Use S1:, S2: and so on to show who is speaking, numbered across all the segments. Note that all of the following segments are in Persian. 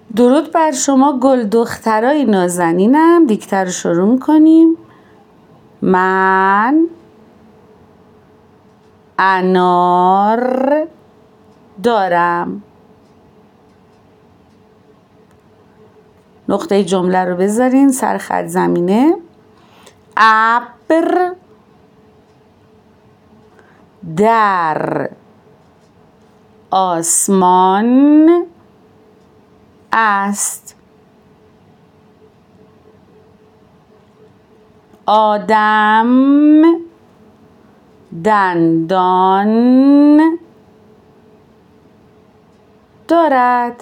S1: درود بر شما گل دخترای نازنینم. دیکته رو شروع میکنیم. من انار دارم. نقطه جمله رو بذارین سر خط زمینه. ابر در آسمان است. آدم دندان دارد.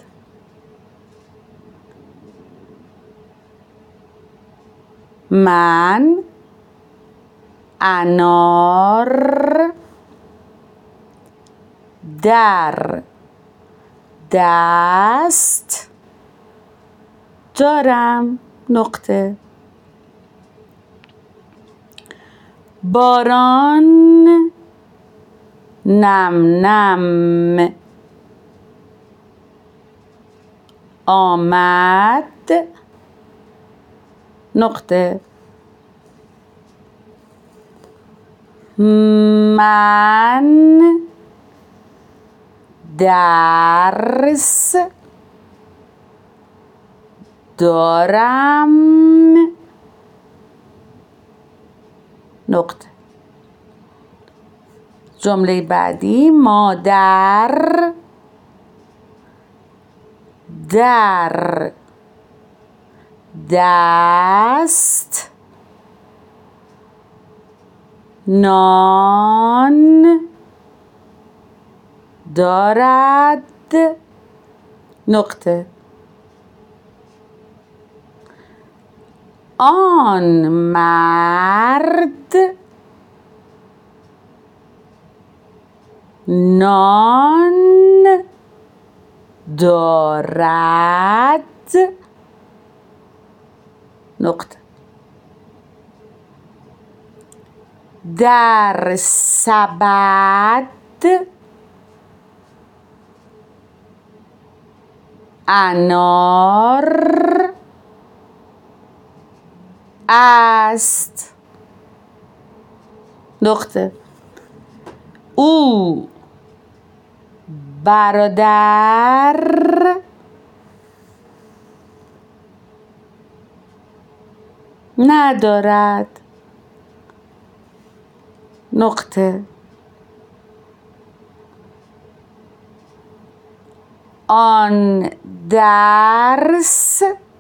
S1: من انار در دست دارم. نقطه. باران نم نم آمد. نقطه. من درس دارم. نقطه. جمله بعدی. مادر در دست نان دارد. نقطه. آن مرد نان دارد. نقطه. در سبد انار است. نقطه. او برادر ندارد. نقطه. آن درس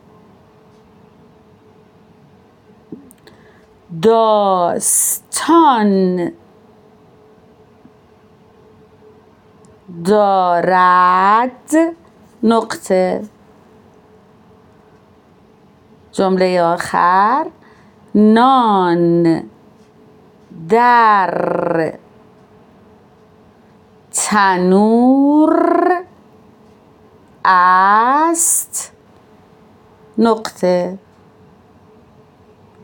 S1: داستان دارد. نقطه. جمله آخر. نان در تنور است. نقطه.